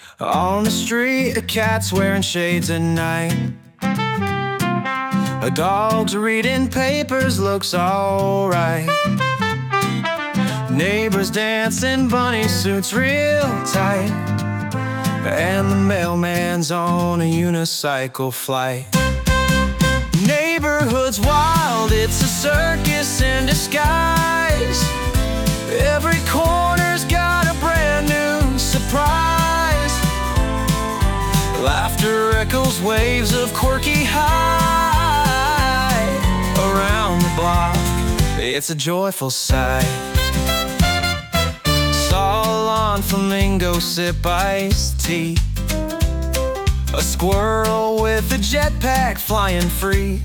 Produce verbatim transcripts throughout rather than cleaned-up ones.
On the street, a cat's wearing shades at night. A dog's reading papers, looks alright. Neighbors dancing bunny suits real tight. And the mailman's on a unicycle flight. Neighborhood's wild, it's a circus in disguise. Every corner's got a brand new surprise. Laughter echoes waves of quirky high. Around the block, it's a joyful sight. Salon flamingo sip iced tea. A squirrel with a jetpack flying free.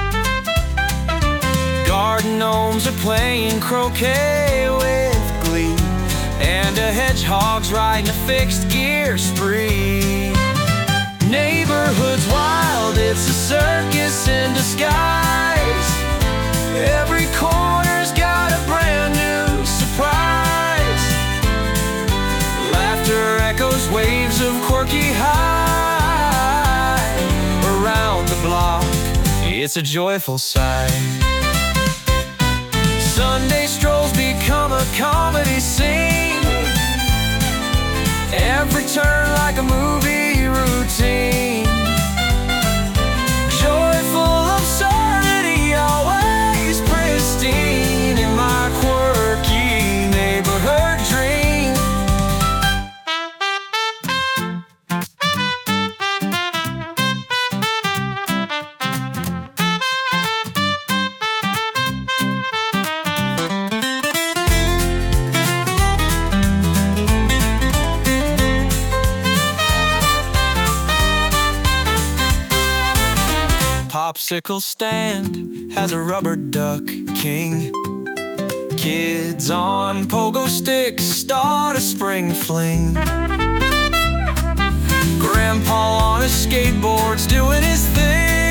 Garden gnomes are playing croquet with glee. And a hedgehog's riding a fixed gear spree. Neighborhood's wild, it's a circus in disguise. Every corner's got a brand new surprise. Laughter echoes waves of quirky high. Around the block, it's a joyful sight. Sunday strolls become a comedy scene. Every turn like a movie routine. Joyful absurdity, always pristine in my quirky neighborhood dream. Popsicle stand has a rubber duck king. Kids on pogo sticks start a spring fling. Grandpa on his skateboard's doing his thing.